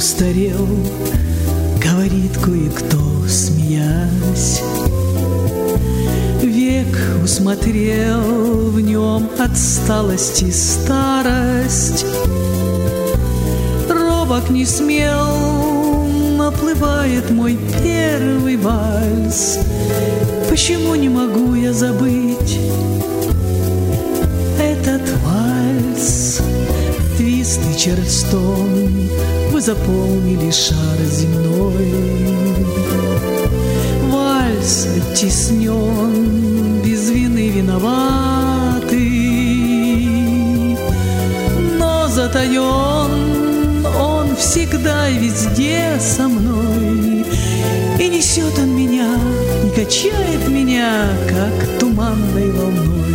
устарел, говорит кое-кто, смеясь. Век усмотрел в нем отсталость и старость. Робок не смел, наплывает мой первый вальс. Почему не могу я забыть этот вальс? Твист и Чарльстон, вы заполнили шар земной. Вальс оттеснен, без вины виноватый, но затаен он всегда и везде со мной. И несет он меня, и качает меня, как туманной волной.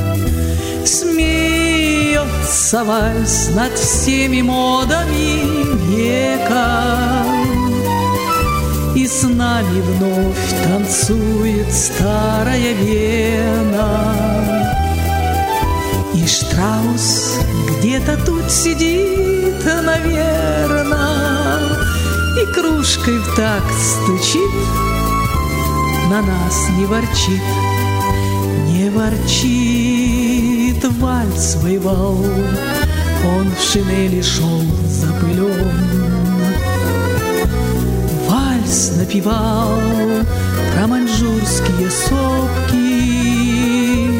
Смеется вальс над всеми модами века, и с нами вновь танцует старая Вена. И Штраус где-то тут сидит, наверно, и кружкой в такт стучит, на нас не ворчит. Не ворчит, вальс воевал, он в шинели шел запылен. Вальс напевал про маньчжурские сопки.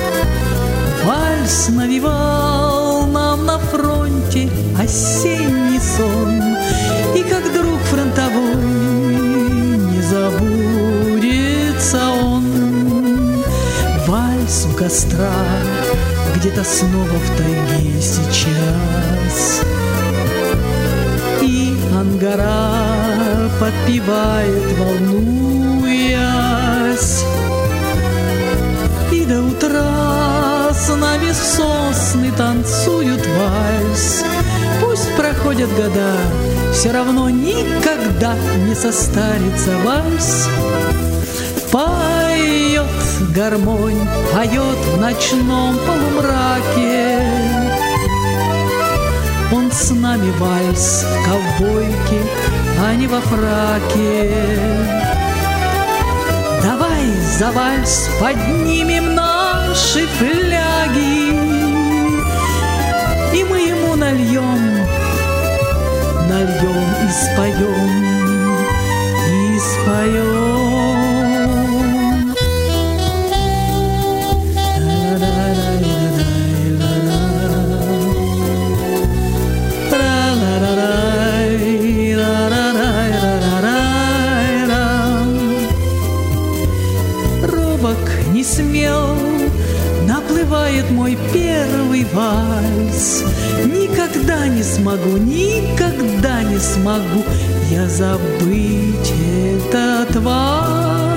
Вальс навевал нам на фронте осенний сон. И как друг фронтовой не забудется он. Вальс у костра где-то снова в тайге сейчас. И ангара подпевает, волнуясь. И до утра с нами сосны танцуют вальс. Пусть проходят года, все равно никогда не состарится вальс. Поет гармонь, поет в ночном полумраке. Он с нами вальс в ковбойке, а не во фраке. Давай за вальс поднимем наши фляги, и мы ему нальем и споем, и споем. Не смел, наплывает мой первый вальс. Никогда не смогу я забыть этот вальс.